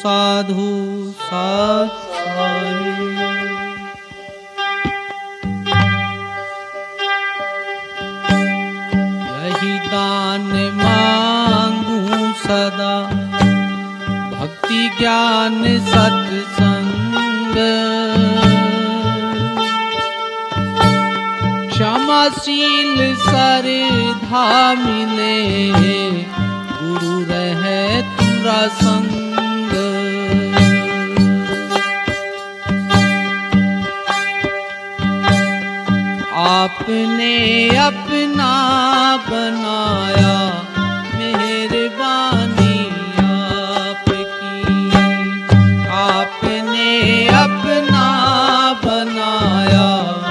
साधु साथ आए। यही दान मांगू सदा, भक्ति ज्ञान सत्संग, क्षमाशील सरधा मिले, गुरु रहे तुरा संग। आपने अपना बनाया, मेहरबानी आपकी। आपने अपना बनाया,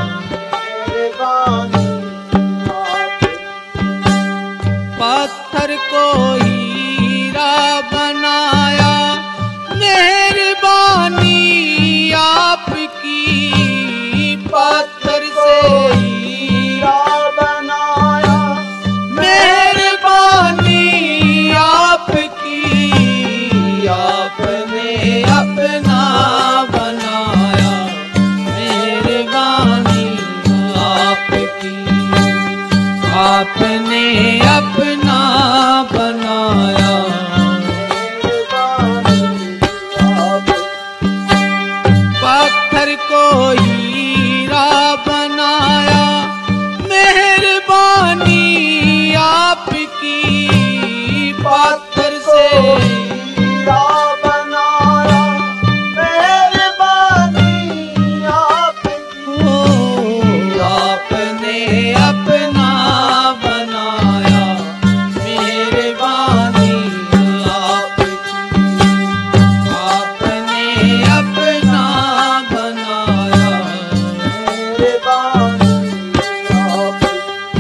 पत्थर को हीरा बनाया, मेहरबानी आपकी। पत्थर से हीरा बनाया, मेहरबानी आपकी। आपने अपना बनाया, मेहरबानी आपकी। आपने अपना बनाया, पत्थर को हीरा बनाया, मेहरबानी आपकी। पत्थर से हीरा बनाया, मेहरबानी आपकी। आपने अपना बनाया, मेहरबानी आपकी। आपने अपना बनाया, मेहरबानी आपकी।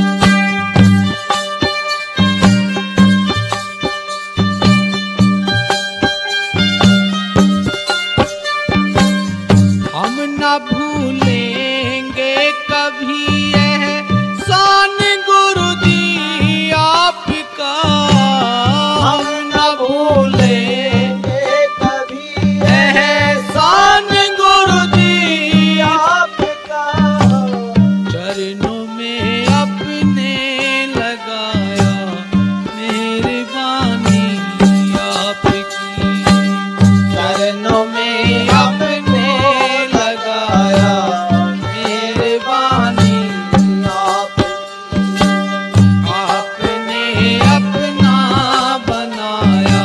हम न भूलेंगे कभी यह शान गुरु दी आपका। हम न भूलेंगे कभी यह शान गुरु दी आपका। चरणों में अपने लगाया, मेहरबानी आपकी। चरणों में अपने लगाया, मेहरबानी आपकी। आपने अपना बनाया,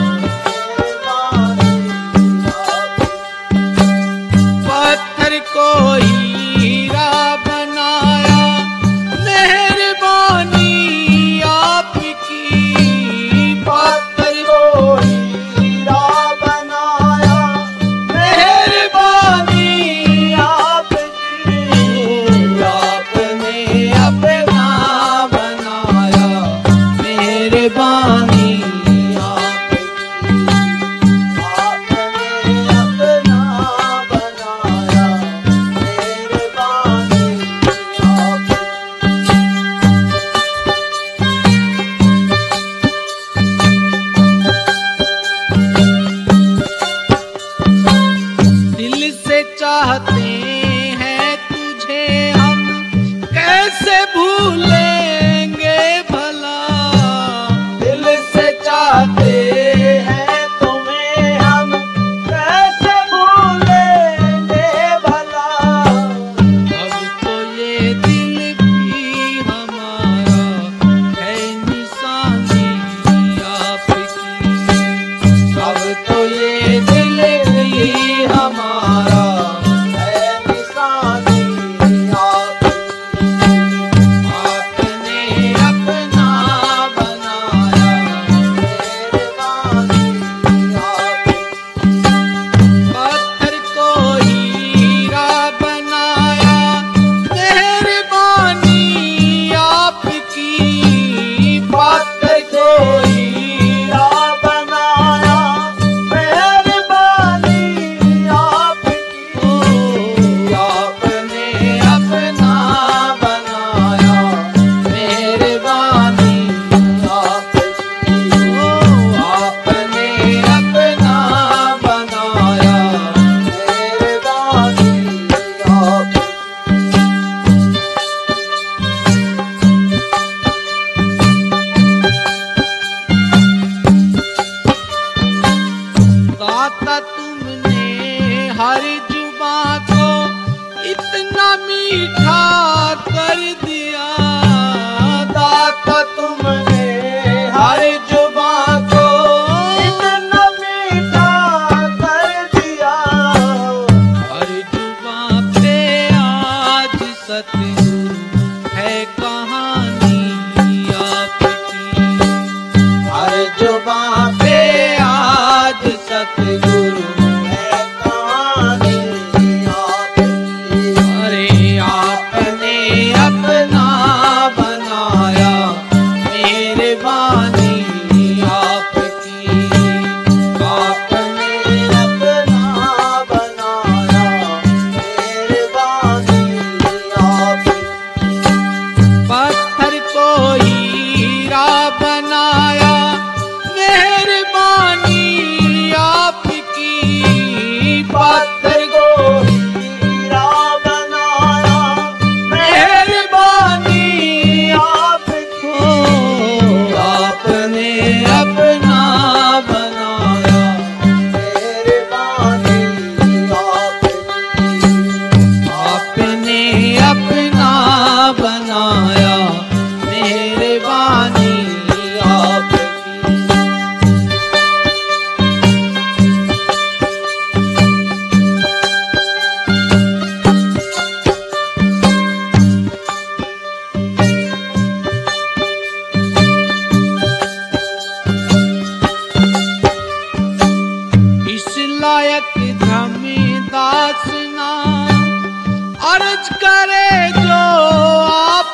मेहरबानी आपकी। पत्थर को हीरा बनाया, मेहरबानी आपकी। पत्थर को हीरा बनाया, मेहरबानी आपकी। आपने अपना बनाया, मेहरबानी आपकी। आपने अपना बनाया, मेहरबानी आपकी। दिल से चाहते हैं तुझे हम, कैसे भूलेंगे भला। दिल से चाहते हैं तुम्हें हम, कैसे भूलेंगे भला। अब तो ये दिल भी हमारा है निशानी आपकी। अब तो ये दिल भी हमारा है निशानी आपकी। आपने अपना बनाया, मेहरबानी आपकी। पत्थर को हीरा बनाया, मेहरबानी आपकी। पत्थर को हीरा बनाया, मेहरबानी आपकी। दाता तुमने हर जुबां को इतना मीठा कर दिया। दाता तुमने हर जुबां को इतना मीठा कर दिया। हर जुबां पे आज सतगुरु है कहानी आपकी। हर जुबां पे आज सतगुरु है कहानी आपकी। अरे आपने अपना बनाया मेहरबानी आपकी। आपने अपना बनाया मेहरबानी आपकी। पत्थर को हीरा बनाया मेहरबानी आपकी। पत्थर को हीरा बनाया मेहरबानी आपकी। आपने अपना बनाया मेहरबानी आपकी। आपने अपना बनाया मेहरबानी आपकी। इस लायक धर्मदास ना अर्ज करे जो आप